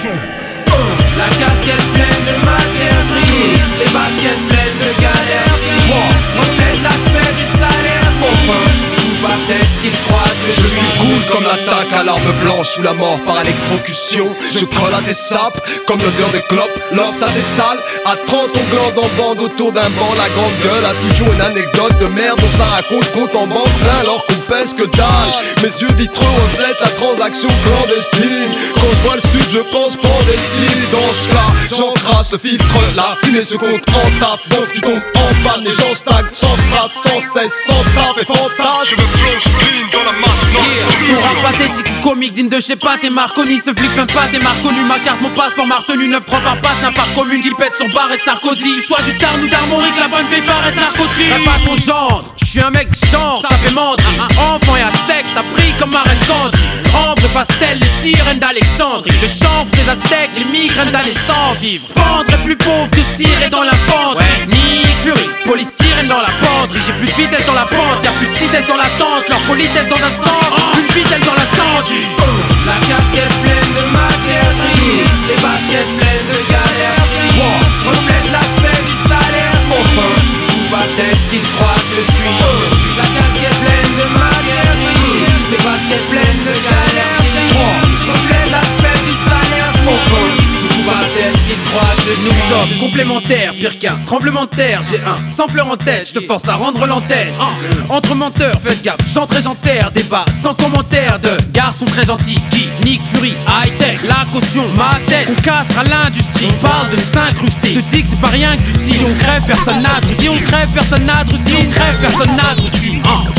son. La casquette pleine de matière grise, les baskets pleines de galères grises. Reflète l'aspect du salaire gris. Pas peut-être ce qu'il croit que je suis cool comme l'attaque à l'arme blanche ou la mort par électrocution. Je colle à tes sapes comme l'odeur des clopes. L'or ça des sales à 30 on glande en bande autour d'un banc. La grande gueule a toujours une anecdote de merde. On se la raconte compte en banque plein alors qu'on pèse que dalle. Mes yeux vitreux reflètent la transaction clandestine. Quand je vois le stud je pense pandestine. Dans ce cas j'encrasse le filtre, la fumée se compte en tape. Donc tu tombes en panne, les gens stagnent sans strass, sans cesse, sans tape et fantasme. Dans la masse, mon rap pathétique ou comique digne de je sais pas t'es Marconi. Ce flic même pas t'es reconnu. Ma carte, mon passeport, ma retenue 9-3 par patte, l'impart commune qui pète sur bar et Sarkozy. Tu sois du Tarn ou d'Armorique, la bonne fille paraît narcotique. Rêve pas ton gendre, je suis un mec genre, ça fait mentir. Enfant et à sec, t'as pris comme Marraine Candy. Ambre pastel, les sirènes d'Alexandrie. Le chanvre des Aztèques, les migraines d'années sans vivre. Pendre est plus pauvre que se tirer dans l'infanterie. Nick Fury, polystyrène dans la penderie. J'ai plus de vitesse dans la pente, y'a plus de citesse dans la tente. Leur politesse dans un sens, une vitesse dans la cendue. La casquette pleine de matière grise, les baskets pleines de galères grises. Reflète l'aspect du salaire gris. Pas peut-être ce qu'il croit que je suis. La casquette pleine de matière grise, les baskets pleines de galères grises. Reflète l'aspect du salaire gris. Pas peut-être ce qu'il croit que je suis. Nous sommes complémentaires, pire qu'un tremblement de terre. J'ai un sampleur en tête, je te force à rendre l'antenne. Entre menteurs, faites gaffe, j'entraîne j'enterre. Débat sans commentaire de garçons très gentils qui Nick Fury, high-tech, la caution, ma tête. On cassera l'industrie, on parle de s'incruster. Je te dis que c'est pas rien que du style. Si on crève, personne n'a de Si on crève, personne n'a de Si on crève, personne n'a de style.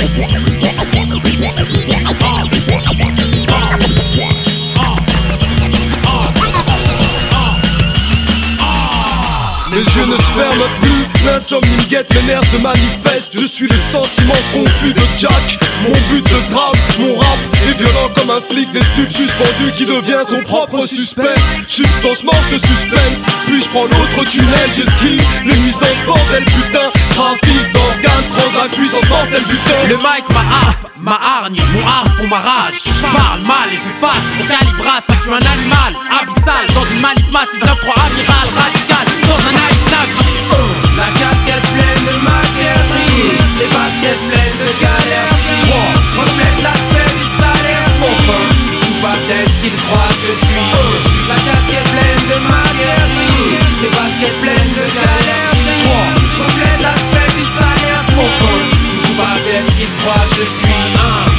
Mes yeux ne se ferment plus, l'insomnie me guette, mes nerfs se manifestent. Je suis les sentiments confus de Jack. Mon but de drame, mon rap est violent comme un flic des stupes suspendu qui devient son propre suspect. Substance morte de suspense, puis je prends l'autre tunnel, j'esquive les nuisances bordel putain. Trafic d'organes, transac, puissance mortel butin. Le mic, ma harpe, ma hargne, mon harpe pour ma rage. Je parle mal et fais face au calibrage. Je suis un animal abyssal dans une manif massive. 9-3 amiral radical dans un navire. La casquette pleine de matière grise, les baskets pleines de galères grises. Reflète l'aspect du salaire gris. Pas peut-être ce qu'il croit que je suis. La casquette pleine de matière grise, les baskets pleines de galères grises. Reflète l'aspect du salaire gris. Pas peut-être ce qu'il croit que je suis.